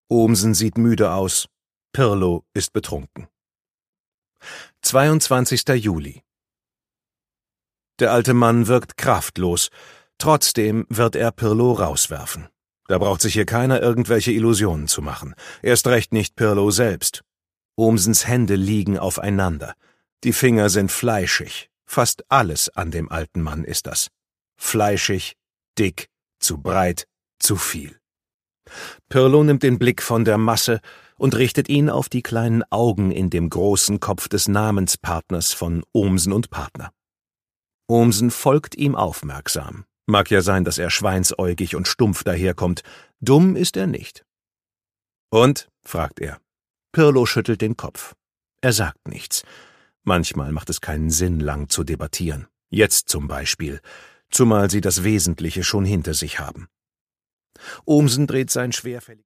Ohmsen sieht müde aus. Pirlo ist betrunken. 22. Juli. Der alte Mann wirkt kraftlos. Trotzdem wird er Pirlo rauswerfen. Da braucht sich hier keiner irgendwelche Illusionen zu machen. Erst recht nicht Pirlo selbst. Ohmsens Hände liegen aufeinander. Die Finger sind fleischig. Fast alles an dem alten Mann ist das. Fleischig, dick, zu breit, zu viel. Pirlo nimmt den Blick von der Masse und richtet ihn auf die kleinen Augen in dem großen Kopf des Namenspartners von Ohmsen und Partner. Ohmsen folgt ihm aufmerksam. Mag ja sein, dass er schweinsäugig und stumpf daherkommt. Dumm ist er nicht. »Und?« fragt er. Pirlo schüttelt den Kopf. Er sagt nichts. Manchmal macht es keinen Sinn, lang zu debattieren. Jetzt zum Beispiel, zumal sie das Wesentliche schon hinter sich haben. Ohmsen dreht sein schwerfällig